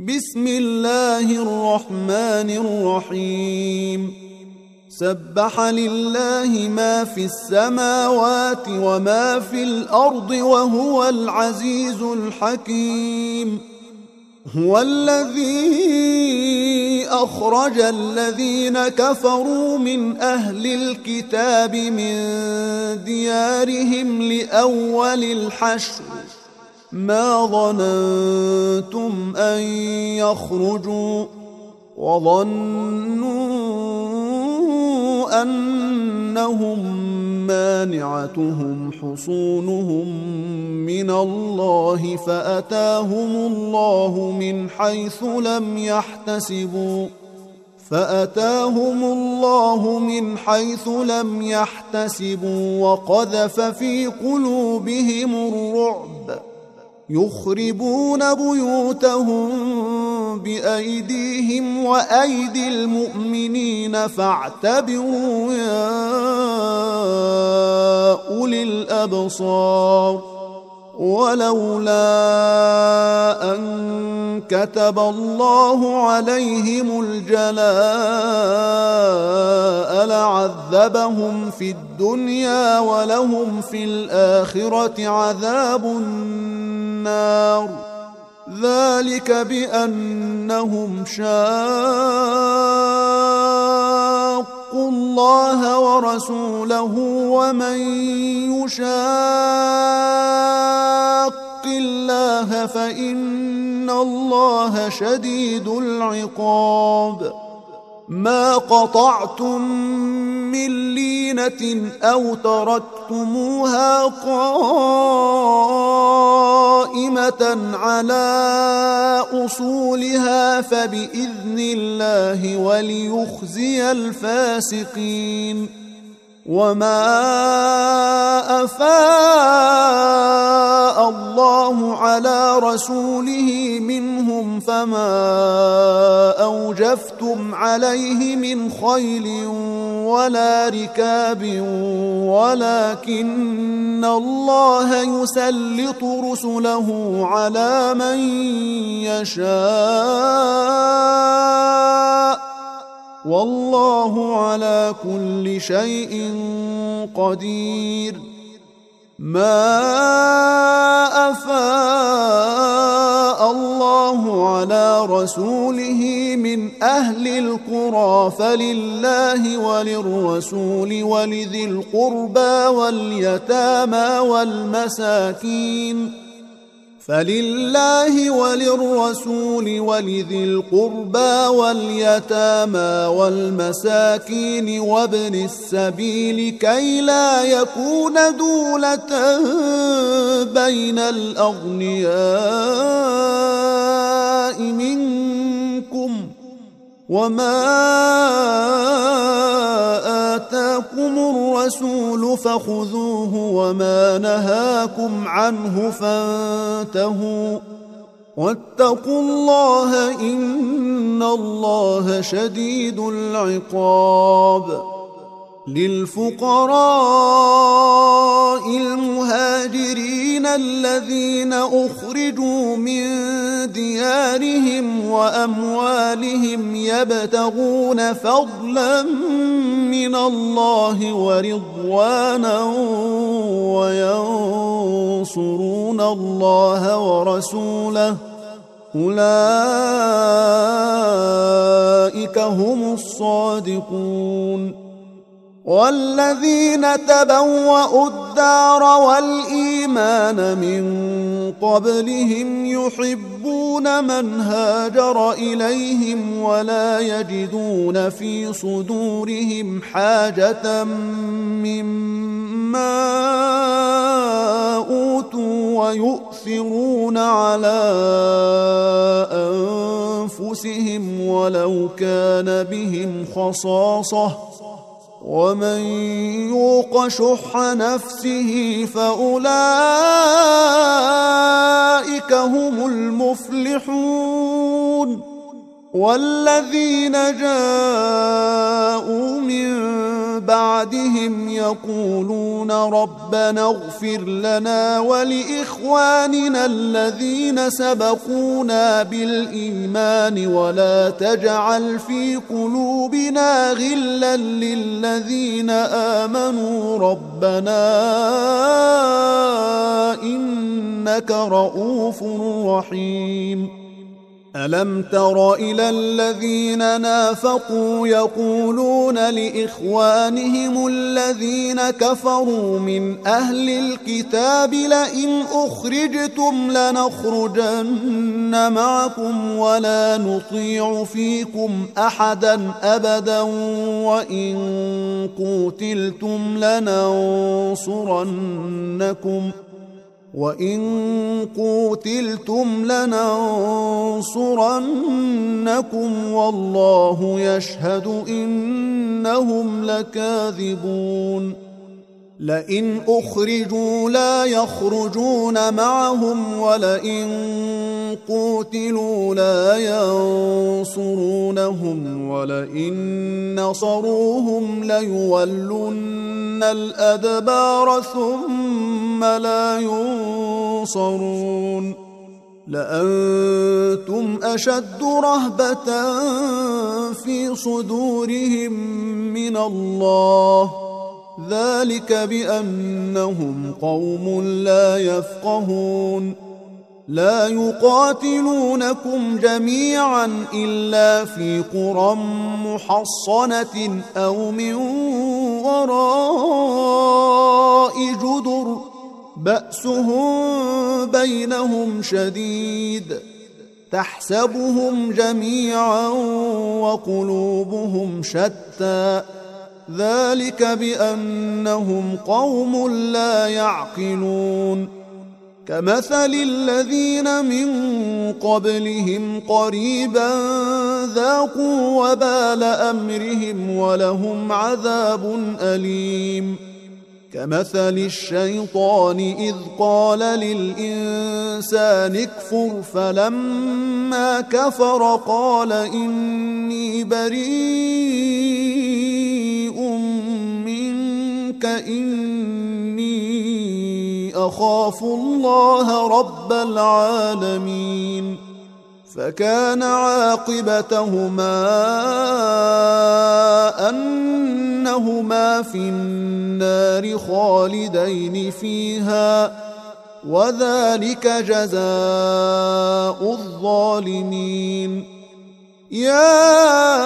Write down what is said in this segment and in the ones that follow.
بسم الله الرحمن الرحيم سبح لله ما في السماوات وما في الأرض وهو العزيز الحكيم. هو الذي أخرج الذين كفروا من أهل الكتاب من ديارهم لأول الحشر ما ظننتم أن يخرجوا وظنوا أنهم مانعتهم حصونهم من الله فأتاهم الله من حيث لم يحتسبوا وقذف في قلوبهم الرعب يخربون بيوتهم بأيديهم وأيدي المؤمنين فاعتبروا يا أولي الأبصار. ولولا أن كتب الله عليهم الجلاء لعذبهم في الدنيا ولهم في الآخرة عذاب النار ذلك بأنهم شاقوا الله ورسوله ومن يشاق الله فإن الله شديد العقاب. ما قطعتم من لينة أو تركتموها قائمة على أصولها فبإذن الله وليخزي الفاسقين. وما أفاء الله على رسوله منهم فما أوجفتم عليه من خيل ولا ركاب ولكن الله يسلط رسله على من يشاء والله على كل شيء قدير. ما أفاء الله على رسوله من أهل القرى فلله وللرسول ولذي القربى واليتامى والمساكين وابن السبيل كي لا يكون دولة بين الأغنياء منكم وما آتاكم الرسول فخذوه وما نهاكم عنه فانتهوا واتقوا الله إن الله شديد العقاب. للفقراء المهاجرين الذين أخرجوا من ديارهم وأموالهم يبتغون فضلا من الله ورضوانا وينصرون الله ورسوله أولئك هم الصادقون. والذين تبوأوا الدار والإيمان من قبلهم يحبون من هاجر إليهم ولا يجدون في صدورهم حاجة مما أوتوا ويؤثرون على أنفسهم ولو كان بهم خصاصة ومن يوق شح نفسه فأولئك هم المفلحون. والذين جاءوا من بعدهم يقولون ربنا اغفر لنا ولإخواننا الذين سبقونا بالإيمان ولا تجعل في قلوبنا غلا للذين آمنوا ربنا إنك رؤوف رحيم. ألم تر إلى الذين نافقوا يقولون لإخوانهم الذين كفروا من أهل الكتاب لئن أخرجتم لنخرجن معكم ولا نطيع فيكم أحدا أبدا وإن قوتلتم لننصرنكم والله يشهد إنهم لكاذبون. لئن أخرجوا لا يخرجون معهم ولئن قوتلوا لا ينصرونهم ولئن نصروهم ليولن الأدبار ثم لا ينصرون. لأنتم أشد رهبة في صدورهم من الله ذلك بأنهم قوم لا يفقهون. لا يقاتلونكم جميعا إلا في قرى محصنة أو من وراء جدر بأسهم بينهم شديد تحسبهم جميعا وقلوبهم شتى ذلك بأنهم قوم لا يعقلون. كمثل الذين من قبلهم قريبا ذاقوا وبال أمرهم ولهم عذاب أليم. كمثل الشيطان إذ قال للإنسان اكفر فلما كفر قال إني بريء منك إني أخاف الله رب العالمين. فكان عاقبتهما أنهما في النار خالدين فيها وذلك جزاء الظالمين. يا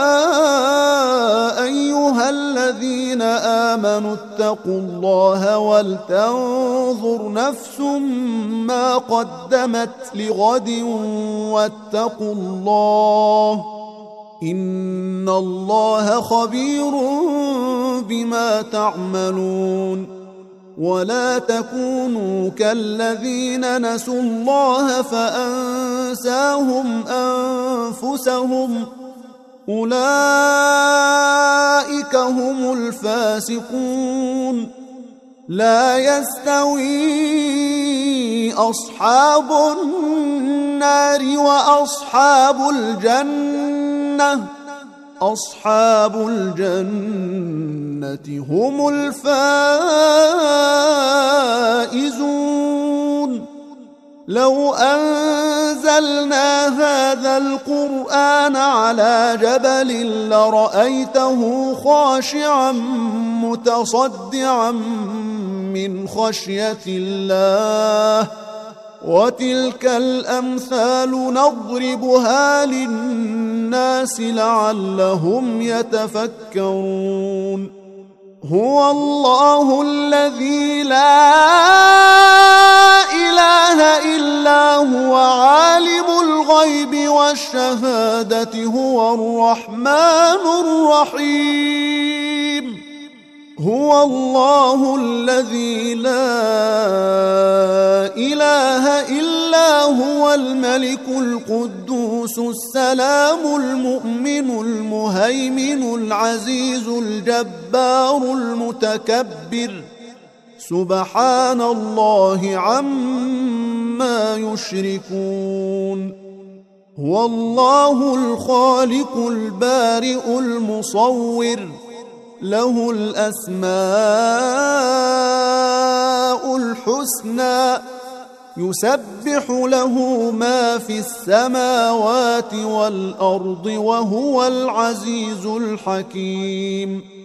أيها الذين آمنوا اتقوا الله ولتنظر نفس ما قدمت لغد واتقوا الله إن الله خبير بما تعملون. ولا تكونوا كالذين نسوا الله فأنساهم أنفسهم أولئك هم الفاسقون. لا يستوي أصحاب النار وأصحاب الجنة أصحاب الجنة هم الفائزون. لو أنزلنا هذا القرآن على جبل لرأيته خاشعا متصدعا من خشية الله وتلك الأمثال نضربها للناس لعلهم يتفكرون. هو الله الذي لا إله إلا هو عالم الغيب والشهادة هو الرحمن الرحيم. هو الله الذي لا إله إلا هو الملك القدوس السلام المؤمن المهيمن العزيز الجبار المتكبر سبحان الله عما يشركون. هو الله الخالق البارئ المصور له الأسماء الحسنى يسبح له ما في السماوات والأرض وهو العزيز الحكيم